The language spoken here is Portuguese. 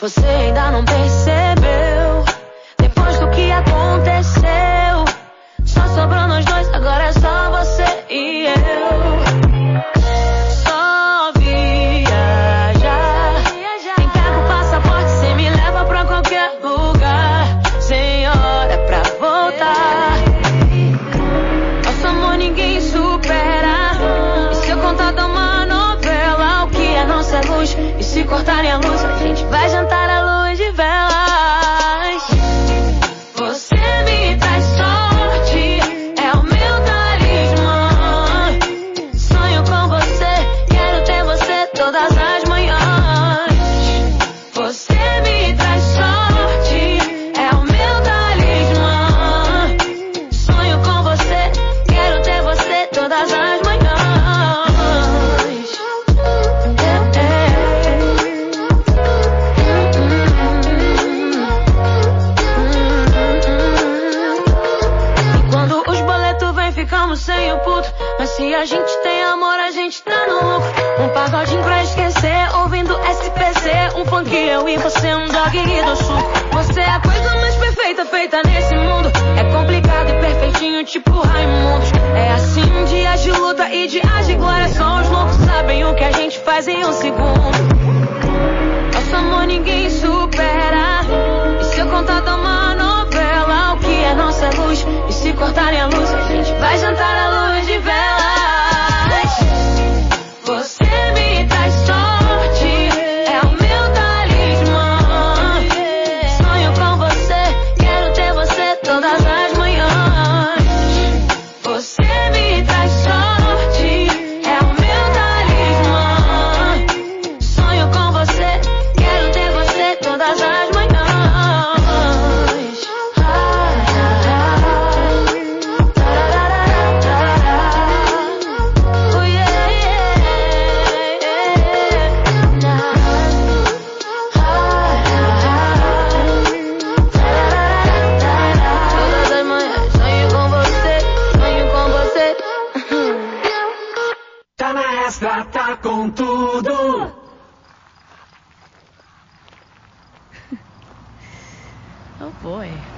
você ainda não percebeu. Depois do que aconteceu, só sobrou nós dois, agora é só você e eu. Só viajar. Nem pego o passaporte, cê me leva pra qualquer lugar. Sem hora pra voltar. Nosso amor ninguém supera. E se eu contar de uma novela, o que é nossa luz? E se cortarem a luz, a gente vai jantar à luz de velas. Você me traz sorte, é o meu talismã. Sonho com você, quero ter você todas as manhãs. Você me traz sorte, é o meu talismã. Sonho com você, quero ter você todas as manhãs. E quando os boletos vêm, ficamos sem o puto. Mas se a gente tem amor, a gente tá no lucro. Um pagodinho pra esquecer, ouvindo SPC. Um funk eu e você, um dog e do suco. Você é a coisa mais perfeita feita nesse mundo. É complicado e perfeitinho, tipo Raimundos. É assim, dias de luta e dias de glória. Só os loucos sabem o que a gente faz em um segundo. Nosso amor ninguém supera. E se eu contar de uma novela, o que é nossa luz? E se cortarem a luz, a gente vai jantar à luz de velas. Você me traz sorte, é o meu talismã. Sonho com você, quero ter você todas as manhãs. Você me traz sorte, é o meu talismã. Sonho com você, quero ter você todas as manhãs. Oh, yeah, yeah, todas as manhãs, sonho com você, sonho com você. Tá na Extra, tá com tudo. Oh boy.